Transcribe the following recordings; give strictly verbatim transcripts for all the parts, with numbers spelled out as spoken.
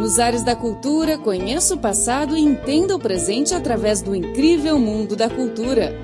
Nos ares da cultura, conheça o passado e entenda o presente através do incrível mundo da cultura.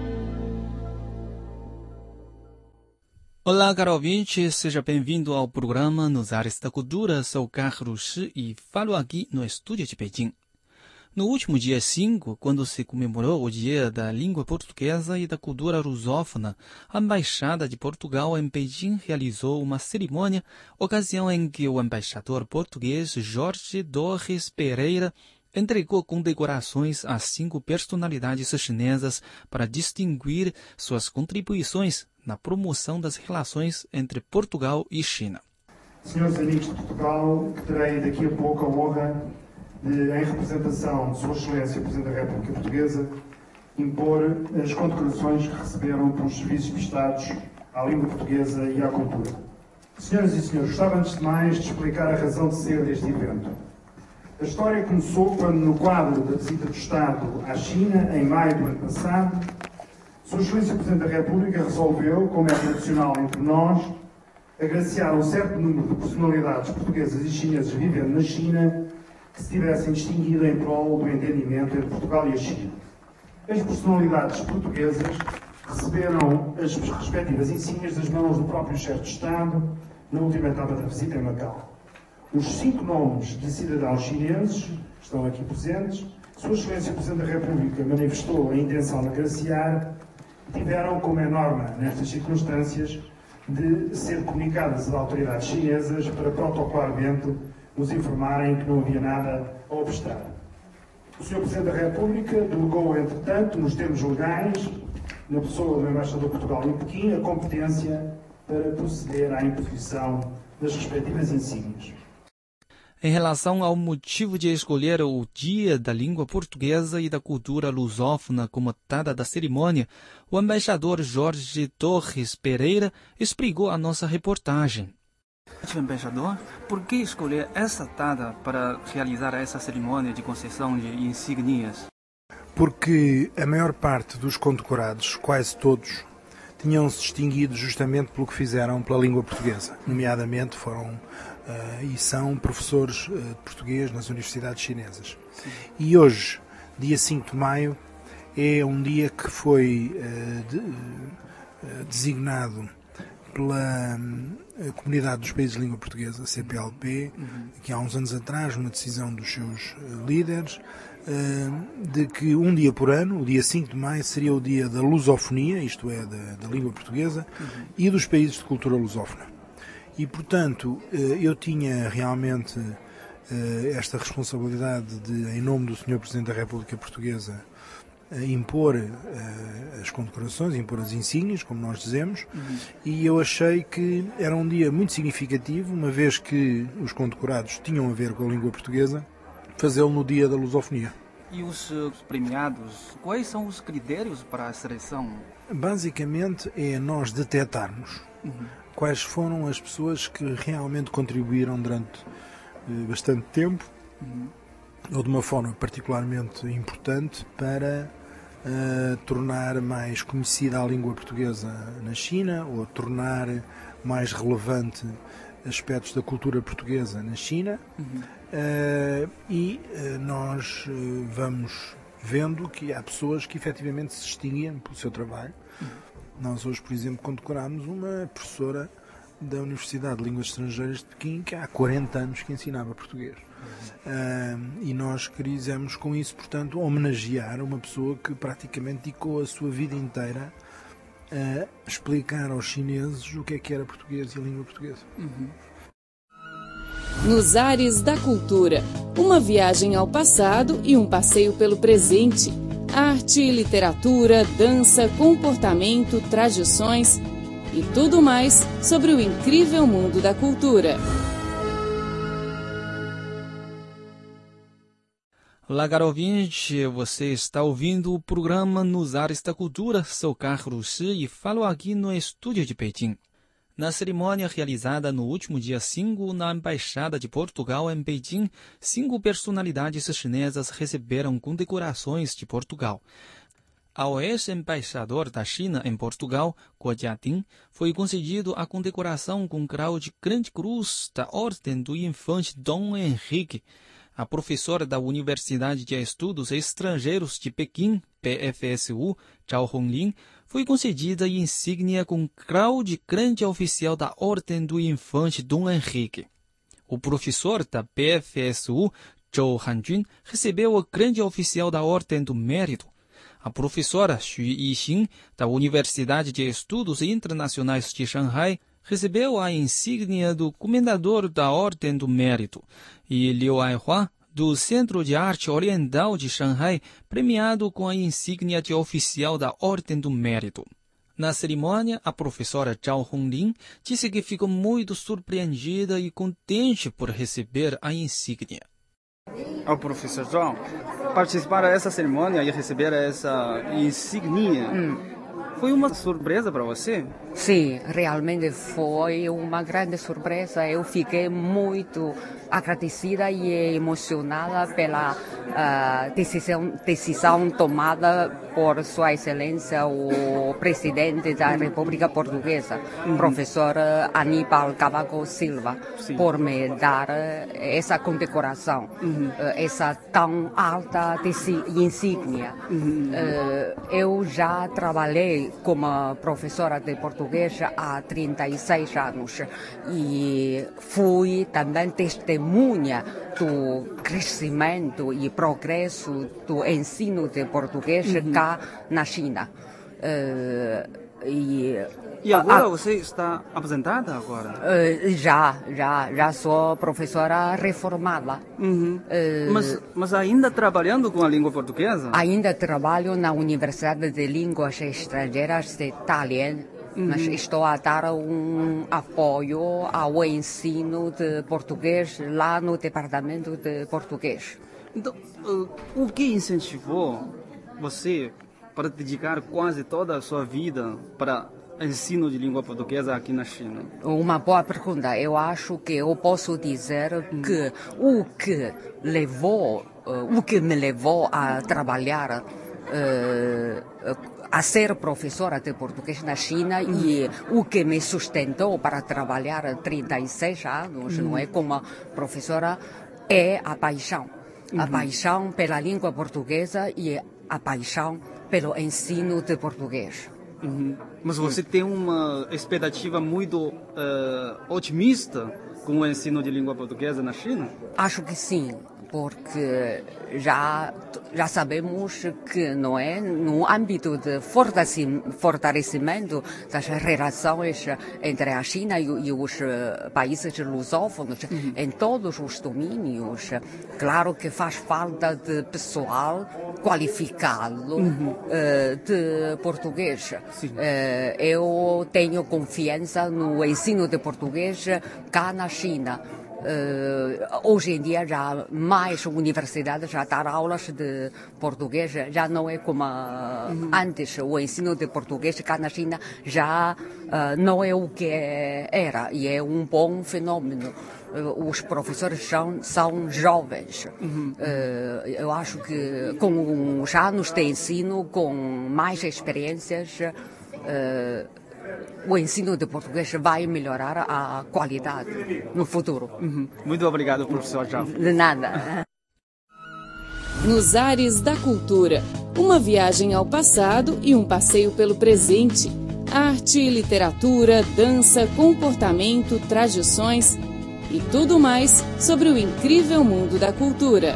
Olá, caro ouvinte, seja bem-vindo ao programa Nos Ares da Cultura. Sou Carlos Shi e falo aqui no estúdio de Pequim. No último dia cinco, quando se comemorou o Dia da Língua Portuguesa e da Cultura Lusófona, a Embaixada de Portugal em Pequim realizou uma cerimônia, ocasião em que o embaixador português Jorge Torres Pereira entregou condecorações a cinco personalidades chinesas para distinguir suas contribuições na promoção das relações entre Portugal e China. Senhores amigos de Portugal, que terei daqui a pouco a honra de, em representação de Sua Excelência o Presidente da República Portuguesa, impor as condecorações que receberam pelos serviços prestados à língua portuguesa e à cultura. Senhoras e senhores, gostava antes de mais de explicar a razão de ser deste evento. A história começou quando, no quadro da visita do Estado à China, em maio do ano passado, Sua Excelência o Presidente da República resolveu, como é tradicional entre nós, agraciar um certo número de personalidades portuguesas e chinesas vivendo na China que se tivessem distinguido em prol do entendimento entre Portugal e a China. As personalidades portuguesas receberam as respectivas insígnias das mãos do próprio chefe de Estado na última etapa da visita em Macau. Os cinco nomes de cidadãos chineses estão aqui presentes. Sua Excelência o Presidente da República manifestou a intenção de agraciar e tiveram, como é norma nestas circunstâncias, de ser comunicadas às autoridades chinesas para protocolarmente nos informarem que não havia nada a obstar. O senhor Presidente da República delegou, entretanto, nos termos legais, na pessoa do Embaixador de Portugal em Pequim, a competência para proceder à imposição das respectivas insígnias. Em relação ao motivo de escolher o Dia da Língua Portuguesa e da Cultura Lusófona como data da cerimônia, o embaixador Jorge Torres Pereira explicou a nossa reportagem. Embaixador, por que escolher essa data para realizar essa cerimônia de concessão de insígnias? Porque a maior parte dos condecorados, quase todos, tinham-se distinguido justamente pelo que fizeram pela língua portuguesa. Nomeadamente foram uh, e são professores uh, de português nas universidades chinesas. Sim. E hoje, dia cinco de maio, é um dia que foi uh, de, uh, designado pela uh, Comunidade dos Países de Língua Portuguesa, C P L P, uhum. que há uns anos atrás, uma decisão dos seus uh, líderes, de que um dia por ano, o dia cinco de maio, seria o dia da lusofonia, isto é, da, da língua portuguesa, uhum. e dos países de cultura lusófona. E, portanto, eu tinha realmente esta responsabilidade de, em nome do senhor Presidente da República Portuguesa, impor as condecorações, impor as insígnias, como nós dizemos, uhum. e eu achei que era um dia muito significativo, uma vez que os condecorados tinham a ver com a língua portuguesa, fazê-lo no dia da lusofonia. E os premiados, quais são os critérios para a seleção? Basicamente é nós detectarmos uhum. quais foram as pessoas que realmente contribuíram durante eh, bastante tempo, uhum. ou de uma forma particularmente importante para uh, tornar mais conhecida a língua portuguesa na China, ou tornar mais relevante aspectos da cultura portuguesa na China. Uhum. Uh, e uh, nós uh, vamos vendo que há pessoas que efetivamente se distinguem pelo seu trabalho. Uhum. Nós hoje, por exemplo, condecorámos uma professora da Universidade de Línguas Estrangeiras de Pequim que há quarenta anos que ensinava português. Uhum. Uh, e nós quisemos com isso, portanto, homenagear uma pessoa que praticamente dedicou a sua vida inteira a explicar aos chineses o que é que era português e a língua portuguesa. Uhum. Nos ares da cultura, uma viagem ao passado e um passeio pelo presente. Arte, literatura, dança, comportamento, tradições e tudo mais sobre o incrível mundo da cultura. Olá, caro ouvinte, você está ouvindo o programa Nos Ares da Cultura. Sou Carlos Shi e falo aqui no estúdio de Pequim. Na cerimônia realizada no último dia cinco na Embaixada de Portugal em Pequim, cinco personalidades chinesas receberam condecorações de Portugal. Ao ex-embaixador da China em Portugal, Guo Jiating, foi concedido a condecoração com grau de Grande Cruz da Ordem do Infante Dom Henrique. a professora da Universidade de Estudos Estrangeiros de Pequim, P F S U, Zhao Honglin, foi concedida a insígnia com grau de grande oficial da Ordem do Infante Dom Henrique. O professor da P F S U, Zhou Hanjun, recebeu a grande oficial da Ordem do Mérito. A professora Xu Yixin, da Universidade de Estudos Internacionais de Xangai, recebeu a insígnia do Comendador da Ordem do Mérito. E Liu Aihua, do Centro de Arte Oriental de Xangai, premiado com a insígnia de oficial da Ordem do Mérito. Na cerimônia, a professora Zhao Honglin disse que ficou muito surpreendida e contente por receber a insígnia. Ao professor Zhao, participar dessa cerimônia e receber essa insígnia, hum. foi uma surpresa para você? Sim, realmente foi uma grande surpresa. Eu fiquei muito agradecida e emocionada pela uh, decisão, decisão tomada por Sua Excelência, o Presidente da República Portuguesa, uhum. professor Aníbal Cavaco Silva, Sim. por me dar essa condecoração, uhum. uh, essa tão alta insígnia. Uhum. Uh, eu já trabalhei como professora de português há trinta e seis anos e fui também testemunha do crescimento e progresso do ensino de português uhum. cá na China. Uh, e, e agora a, você está aposentada agora? Uh, já, já, já sou professora reformada. Uhum. Uh, mas, mas ainda trabalhando com a língua portuguesa? Ainda trabalho na Universidade de Línguas Estrangeiras de Dalian. Uhum. Mas estou a dar um apoio ao ensino de português lá no Departamento de Português. Então, uh, o que incentivou você para dedicar quase toda a sua vida para o ensino de língua portuguesa aqui na China? Uma boa pergunta. Eu acho que eu posso dizer uhum. que o que levou, uh, o que me levou a trabalhar uh, a ser professora de português na China uhum. e o que me sustentou para trabalhar trinta e seis anos, uhum. não é, como professora, é a paixão. Uhum. A paixão pela língua portuguesa e a paixão pelo ensino de português. Uhum. Mas você tem uma expectativa muito uh, otimista com o ensino de língua portuguesa na China? Acho que sim. Porque já, já sabemos que, não é, no âmbito de fortalecimento das relações entre a China e, e os países lusófonos, uhum. em todos os domínios, claro que faz falta de pessoal qualificado uhum. uh, de português. Uh, eu tenho confiança no ensino de português cá na China. Uh, hoje em dia já mais universidades já dão aulas de português, já não é como uh, uhum. antes. O ensino de português cá na China já uh, não é o que era e é um bom fenômeno. Uh, os professores são, são jovens. Uhum. Uh, eu acho que com os anos de ensino, com mais experiências, uh, o ensino de português vai melhorar a qualidade no futuro. Uhum. Muito obrigado, professor Zhao. De nada. Nos ares da cultura, uma viagem ao passado e um passeio pelo presente. Arte, literatura, dança, comportamento, tradições e tudo mais sobre o incrível mundo da cultura.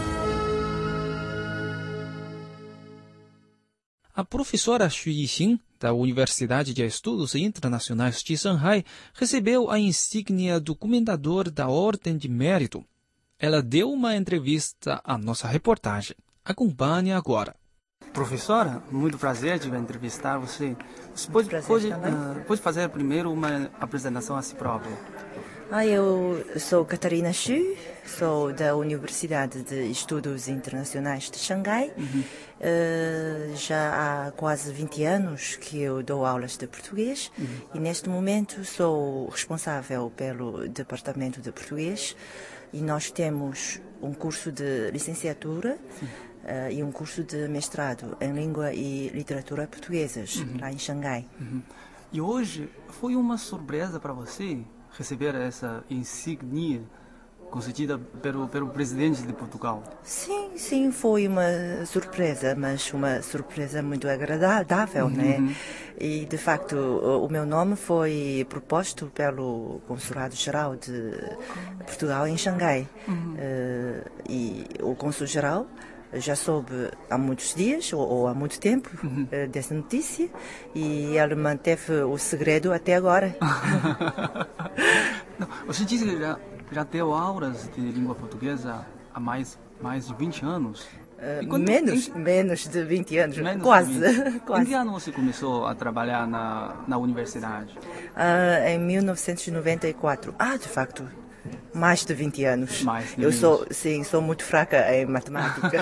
A professora Xu Yixin, da Universidade de Estudos Internacionais de Xangai, recebeu a insígnia do Comendador da Ordem de Mérito. Ela deu uma entrevista à nossa reportagem. Acompanhe agora. Professora, muito prazer de entrevistar você. Você pode, pode, uh, pode fazer primeiro uma apresentação a si própria? Ah, eu sou Catarina Xu, sou da Universidade de Estudos Internacionais de Xangai. Uhum. Uh, já há quase vinte anos que eu dou aulas de português uhum. e neste momento sou responsável pelo Departamento de Português e nós temos um curso de licenciatura uh, e um curso de mestrado em Língua e Literatura Portuguesas, uhum. lá em Xangai. Uhum. E hoje foi uma surpresa para você receber essa insígnia concedida pelo, pelo presidente de Portugal. Sim, sim, foi uma surpresa, mas uma surpresa muito agradável, uhum. né? E, de facto, o, o meu nome foi proposto pelo Consulado-Geral de Portugal em Xangai. Uhum. Uh, e o Consul-Geral já soube há muitos dias, ou, ou há muito tempo, uhum. uh, dessa notícia, e ele manteve o segredo até agora. Não, você disse que já, já deu aulas de língua portuguesa há mais, mais de vinte anos? Uh, quando, menos, em, menos de vinte anos, menos quase, de vinte. quase. Em que ano você começou a trabalhar na, na universidade? Uh, em mil novecentos e noventa e quatro. Ah, de facto, mais de vinte anos. Mais de Eu vinte. sou, sim, sou muito fraca em matemática.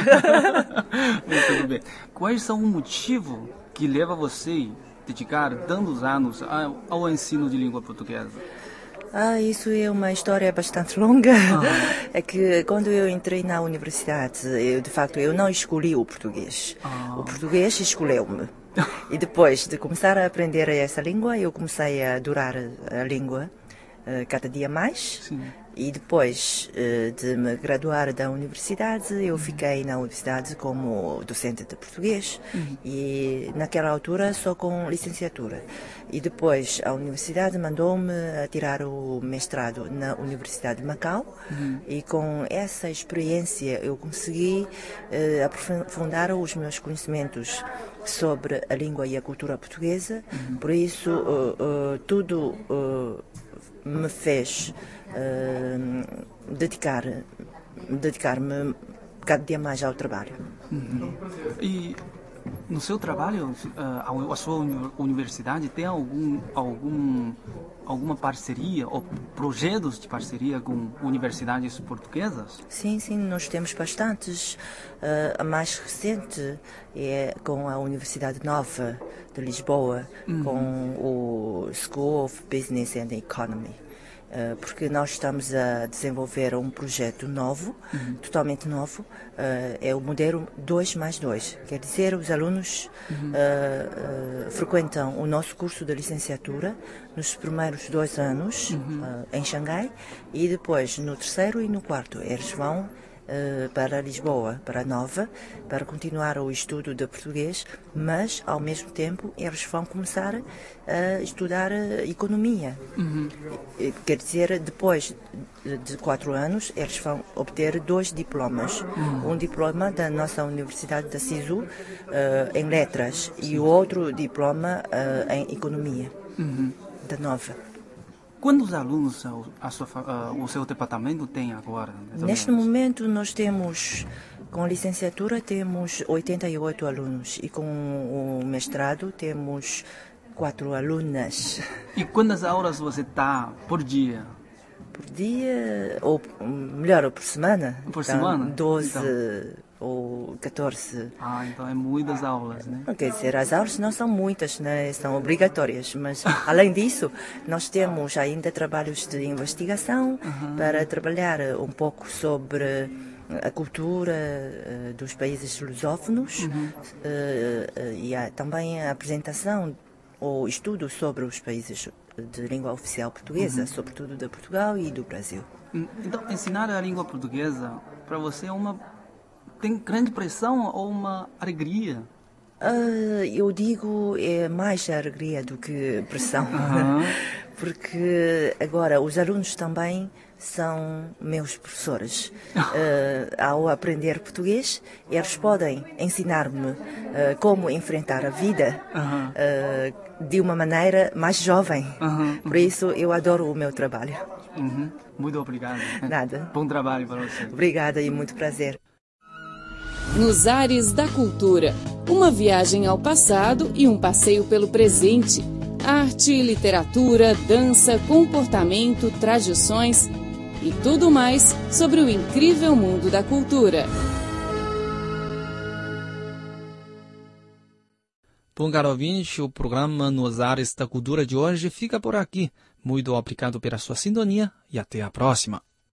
Muito bem. Quais são o motivo que leva você a dedicar tantos anos ao, ao ensino de língua portuguesa? Ah, isso é uma história bastante longa. Ah. É que quando eu entrei na universidade, eu, de facto, eu não escolhi o português. Ah. O português escolheu-me. E depois de começar a aprender essa língua, eu comecei a adorar a língua uh, cada dia mais. Sim. E depois uh, de me graduar da universidade, eu fiquei na universidade como docente de português. Uhum. E naquela altura só com licenciatura. E depois a universidade mandou-me a tirar o mestrado na Universidade de Macau. Uhum. E com essa experiência eu consegui uh, aprofundar os meus conhecimentos sobre a língua e a cultura portuguesa. Uhum. Por isso uh, uh, tudo uh, me fez uh, dedicar, dedicar-me cada dia mais ao trabalho. Uhum. E no seu trabalho, a sua universidade tem algum, algum, alguma parceria ou projetos de parceria com universidades portuguesas? Sim, sim, nós temos bastantes. Uh, a mais recente é com a Universidade Nova de Lisboa, uhum. com o School of Business and Economy. Uh, porque nós estamos a desenvolver um projeto novo, uhum. totalmente novo, uh, é o modelo dois mais dois, quer dizer, os alunos uhum. uh, uh, frequentam o nosso curso de licenciatura nos primeiros dois anos uhum. uh, em Xangai e depois no terceiro e no quarto eles vão uh, para Lisboa, para Nova, para continuar o estudo de português, mas ao mesmo tempo eles vão começar a estudar uh, economia. Uhum. Quer dizer, depois de quatro anos, eles vão obter dois diplomas. Uhum. Um diploma da nossa Universidade da Sisu, uh, em letras, e o outro diploma uh, em economia, uhum. da Nova. Quantos alunos a sua, uh, o seu departamento tem agora? Neste momento, nós temos, com a licenciatura, temos oitenta e oito alunos, e com o mestrado temos quatro alunas. E quantas aulas você dá por dia? Por dia, ou melhor, por semana. Por então, semana? doze então. ou catorze. Ah, então é muitas aulas, né? Não quer dizer, as aulas não são muitas, né? São obrigatórias, mas além disso, nós temos ainda trabalhos de investigação uhum. para trabalhar um pouco sobre a cultura uh, dos países lusófonos uhum. uh, uh, e há também a apresentação ou estudo sobre os países de língua oficial portuguesa, uhum. sobretudo de Portugal e do Brasil. Então, ensinar a língua portuguesa para você é uma tem grande pressão ou uma alegria? Uh, eu digo é mais alegria do que pressão, uhum. porque agora os alunos também são meus professores. Uh, ao aprender português, eles podem ensinar-me uh, como enfrentar a vida uhum. uh, de uma maneira mais jovem. Uhum. Por isso, eu adoro o meu trabalho. Uhum. Muito obrigado. Nada. Bom trabalho para você. Obrigada e muito prazer. Nos Ares da Cultura, uma viagem ao passado e um passeio pelo presente. Arte, literatura, dança, comportamento, tradições e tudo mais sobre o incrível mundo da cultura. Bom, caro ouvinte, o programa Nos Ares da Cultura de hoje fica por aqui. Muito obrigado pela sua sintonia e até a próxima.